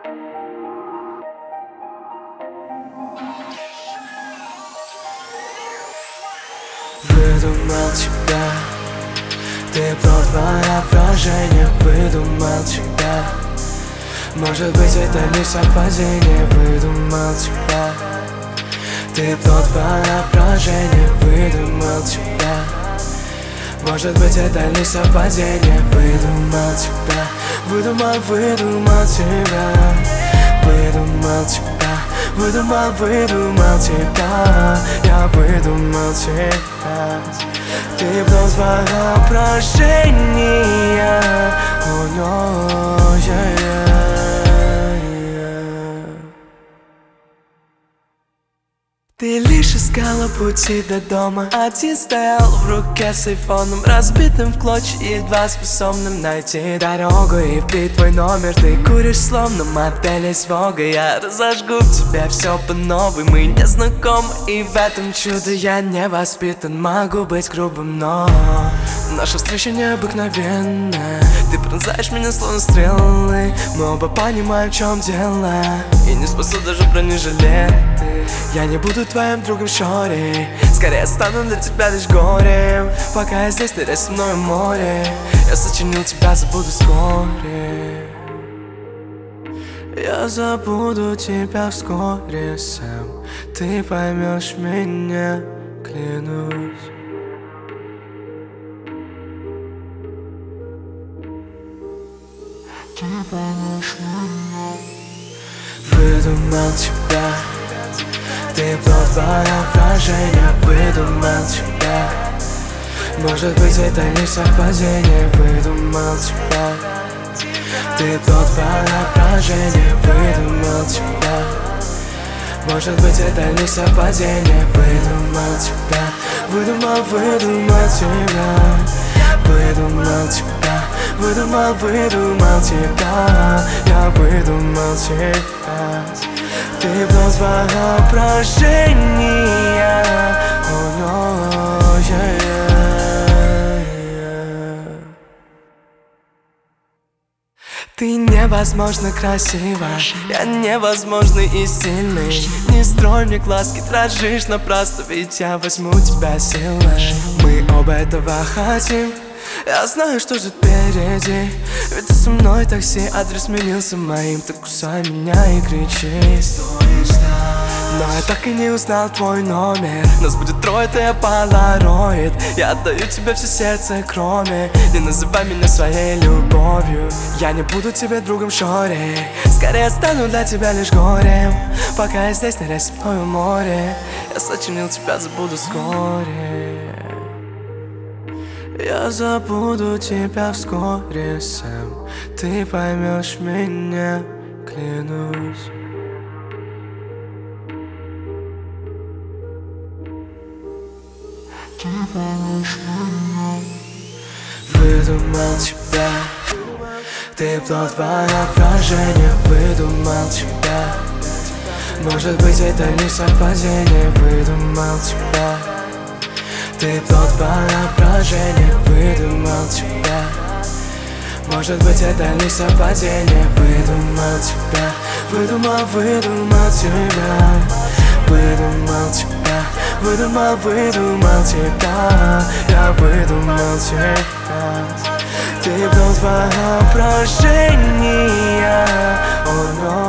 Выдумал тебя, ты плод воображения. Выдумал тебя, может быть это лишь совпадение. Выдумал тебя, ты плод воображения. Выдумал тебя, может быть это лишь совпадение. Выдумал тебя, выдумал тебя. Выдумал тебя, выдумал тебя. Я выдумал тебя, ты плод воображения. Ты лишь искала пути до дома. Один стоял в руке с айфоном, разбитым в клочья, едва способным найти дорогу. И вбить твой номер ты куришь словно модель из Вога. Я разожгу в тебе все по новой. Мы не знакомы, и в этом чудо я не воспитан. Могу быть грубым, но наша встреча необыкновенная. Ты пронзаешь меня словно стрелы. Мы оба понимаем, в чем дело, и не спасут даже бронежилеты. Я не буду твоим другом, шори. Скорее стану для тебя лишь горем. Пока я здесь, ныряй со мной в море. Я сочинил тебя, забуду вскоре. Я забуду тебя вскоре сам. Ты поймешь меня, клянусь. Ты поймешь меня. Выдумал тебя, ты плод воображения. Выдумал тебя, может быть это лишь совпадение. Выдумал тебя, ты плод воображения. Выдумал тебя, может быть это лишь совпадение. Выдумал тебя, выдумал тебя. Выдумал тебя, выдумал тебя. Я выдумал тебя, ты плод воображения. Ты невозможно красива, я невозможный и сильный. Не строй мне глазки, дрожишь напрасно, ведь я возьму тебя силой. Мы оба этого хотим, я знаю, что ждет впереди. Ведь ты со мной такси, адрес сменился моим. Ты кусай меня и кричи. Но я так и не узнал твой номер. Нас будет трое, ты полароид. Я отдаю тебе все сердце, кроме. Не называй меня своей любовью. Я не буду тебе другом, шори. Скорее стану для тебя лишь горем. Пока я здесь, ныряй со мной в море. Я сочинил тебя, забуду вскоре. Я забуду тебя вскоре сам. Ты поймешь меня, клянусь. Ты поймешь меня. Выдумал тебя, ты плод воображения. Выдумал тебя, может быть это лишь совпадение. Выдумал тебя, ты плод воображения. Выдумал тебя, может быть это лишь совпадение. Выдумал тебя, выдумал тебя. Выдумал тебя, выдумал тебя. Я выдумал тебя, ты плод воображения.